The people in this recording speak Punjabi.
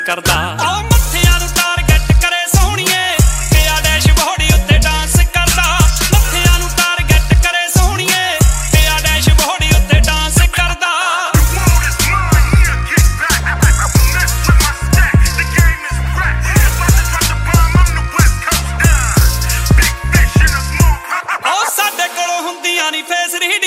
ਕਰਦਾ ਉਹ ਮੱਥਿਆਂ ਨੂੰ ਟਾਰਗੇਟ ਕਰੇ ਸੋਹਣੀਏ ਪਿਆ ਡੈਸ਼ਬੋਰਡ ਉੱਤੇ ਡਾਂਸ ਕਰਦਾ ਮੱਥਿਆਂ ਨੂੰ ਟਾਰਗੇਟ ਕਰੇ ਸੋਹਣੀਏ ਪਿਆ ਡੈਸ਼ਬੋਰਡ ਉੱਤੇ ਡਾਂਸ ਕਰਦਾ ਉਹ ਸਾਡੇ ਕੋਲੋਂ ਹੁੰਦੀਆਂ ਨਹੀਂ ਫੇਸ